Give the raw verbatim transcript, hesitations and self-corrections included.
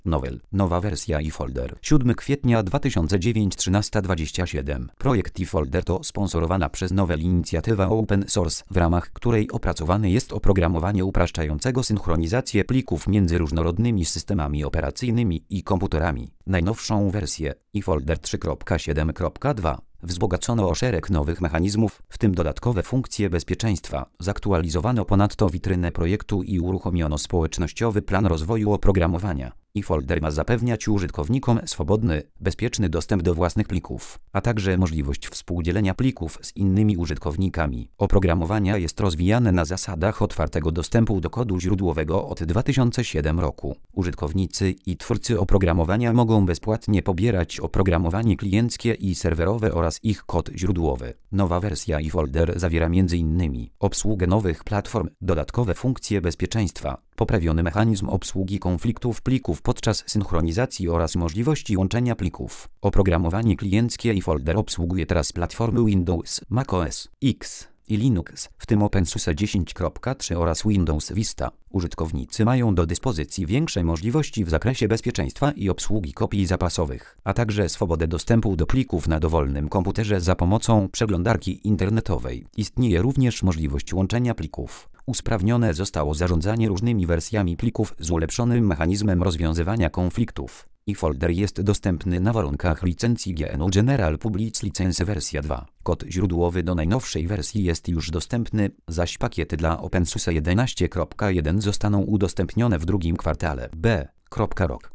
Novel. Nowa wersja eFolder. siódmego kwietnia dwa tysiące dziewięć, trzynaście dwadzieścia siedem. Projekt eFolder to sponsorowana przez Novel inicjatywa open source, w ramach której opracowane jest oprogramowanie upraszczającego synchronizację plików między różnorodnymi systemami operacyjnymi i komputerami. Najnowszą wersję eFolder trzy kropka siedem kropka dwa wzbogacono o szereg nowych mechanizmów, w tym dodatkowe funkcje bezpieczeństwa. Zaktualizowano ponadto witrynę projektu i uruchomiono społecznościowy plan rozwoju oprogramowania. eFolder ma zapewniać użytkownikom swobodny, bezpieczny dostęp do własnych plików, a także możliwość współdzielenia plików z innymi użytkownikami. Oprogramowania jest rozwijane na zasadach otwartego dostępu do kodu źródłowego od dwa tysiące siódmego roku. Użytkownicy i twórcy oprogramowania mogą bezpłatnie pobierać oprogramowanie klienckie i serwerowe oraz ich kod źródłowy. Nowa wersja eFolder zawiera między innymi obsługę nowych platform, dodatkowe funkcje bezpieczeństwa, poprawiony mechanizm obsługi konfliktów plików podczas synchronizacji oraz możliwości łączenia plików. Oprogramowanie klienckie eFolder obsługuje teraz platformy Windows, macOS X i Linux, w tym OpenSUSE dziesięć kropka trzy oraz Windows Vista. Użytkownicy mają do dyspozycji większe możliwości w zakresie bezpieczeństwa i obsługi kopii zapasowych, a także swobodę dostępu do plików na dowolnym komputerze za pomocą przeglądarki internetowej. Istnieje również możliwość łączenia plików. Usprawnione zostało zarządzanie różnymi wersjami plików z ulepszonym mechanizmem rozwiązywania konfliktów. eFolder jest dostępny na warunkach licencji G N U General Public License wersja dwa. Kod źródłowy do najnowszej wersji jest już dostępny, zaś pakiety dla OpenSUSE jedenaście kropka jeden zostaną udostępnione w drugim kwartale B. Rok.